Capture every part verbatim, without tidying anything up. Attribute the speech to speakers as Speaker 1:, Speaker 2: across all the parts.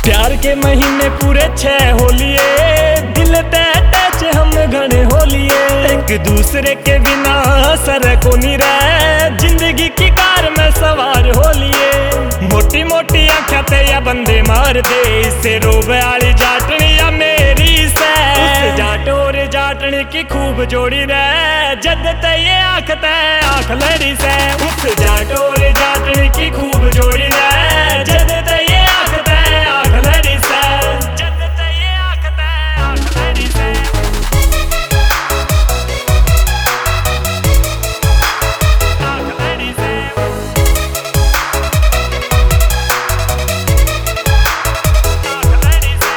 Speaker 1: प्यार के महीने पूरे छह होलिए, दिल टच हम घने होलिए। एक दूसरे के बिना सर को नहीं रह, जिंदगी की कार में सवार होलिए। मोटी मोटी आँखें ते या बंदे मार दे, इससे रोबे आली जाटनी या मेरी से। उस जाट और जाटनी की खूब जोड़ी रह, जद ते ये आँख ते आँख लड़ी से। उस जाट और जाटनी की खूब जोड़ी रह, जद ते ये आँख ते आँख लड़ी से। जद ते ये आँख ते आँख लड़ी से। आँख लड़ी से। आँख लड़ी से।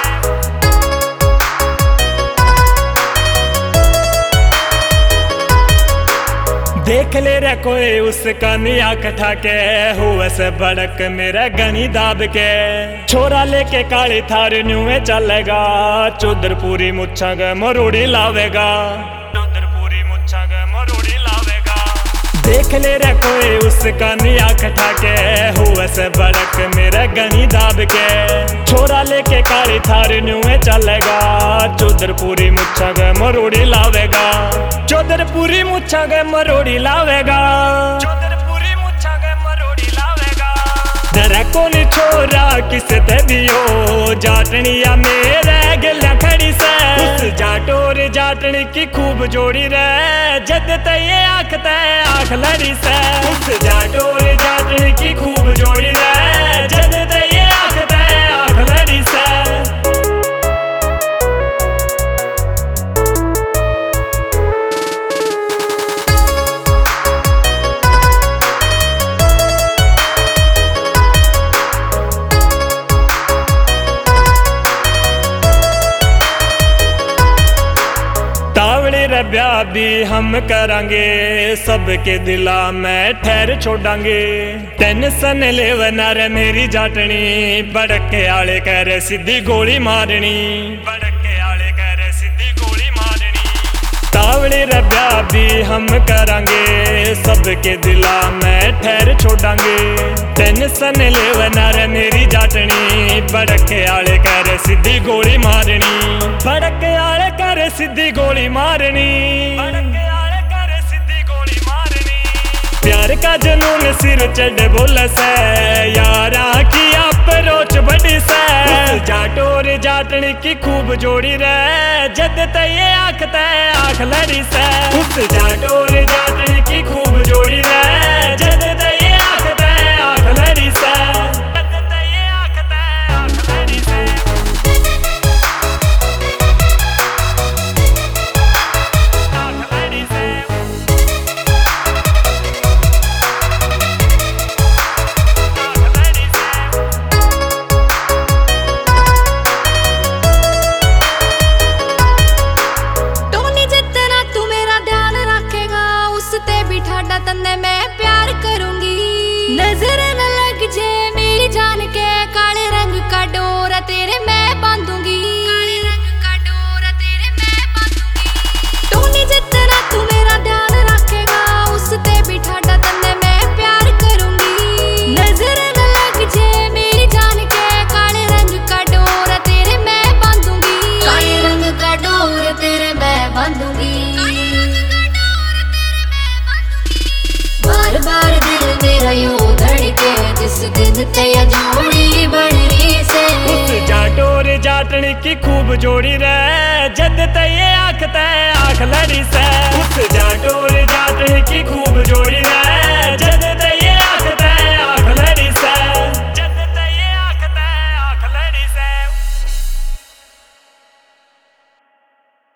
Speaker 1: देख ले रे कोई उसका निया कठा के, हुआ से बड़क मेरा गनी दाब के। छोरा लेके काली थार न्यूए चलेगा, चौधर पूरी मुच्छा ग मरोड़ी लावेगा। चौधर पूरी मुच्छा ग मरोड़ी लावेगा। देख ले रे कोई उसका निया कठा के, हुआ से बड़क मेरा गनी दाब के। छोरा लेके काली थार न्यूए चलेगा, चौधर पूरी मुच्छा ग मरोड़ी लावेगा। चौधर पूरी मुच्छा ग मरोड़ी लावेगा। चौधर पूरी मुच्छा ग मरोड़ी लावेगा। डरा कौन छोरा किसे ते दियो, जाटनिया मेरे गल्या खड़ी से। उस जाट और जाटनी की खूब जोड़ी रह, जद ते ये आँख ते आँख लड़ी से। उस जाट और जाटनी की खूब जोड़ी रह, जद ते ये आँख ते आँख लड़ी से। तावड़े रे ब्याह भी हम करांगे, सबके दिला में ठहर छोड़ांगे। टेंशन लेवना रे मेरी जाटनी, बड़के आले करे सीधी गोली मारनी। बड़के आले करे सीधी गोली मारनी। तावड़े रे ब्याह भी हम करांगे, सबके दिला में ठहर छोड़ांगे। टेंशन लेवना रे मेरी जाटनी, बड़के आले करे सीधी गोली मारनी। बड़के आले करे सीधी गोली मारनी। बड़के आले करे सीधी गोली मारनी। प्यार का जुनून सिर चढ़ बोल से, यारा की अप्रोच बड़ी से। उस जाट और जाटनी की खूब जोड़ी रह, जद ते ये आँख ते आँख लड़ी से। उस जाट और जाटनी की खूब जोड़ी रह, जद ते ये आँख ते आँख लड़ी से। जद ते ये आँख ते आँख लड़ी से। आँख लड़ी से। आँख लड़ी से।
Speaker 2: टोनी जितना तू मेरा ध्यान रखेगा, उससे भी ठाडा तन्ने मैं प्यार करूंगी। नजर न लग जे मेरी जान के, काले रंग का डोरा तेरे मैं बांधूंगी। काले रंग का डोरा तेरे मैं बांधूंगी। टोनी जितना तू मेरा ध्यान रखेगा, उससे भी ठाडा तन्ने मैं प्यार करूंगी। नजर न लग जे मेरी जान के, काले रंग का डोरा तेरे मैं बांधूंगी। काले रंग का डोरा तेरे मैं बांधूंगी। बार बार दिल मेरा यूं धड़के, जिस दिन ते ये जोड़ी बन रही से।
Speaker 1: उस जाट और जाटनी की खूब जोड़ी रह, जद ते ये आँख ते आँख लड़ी से।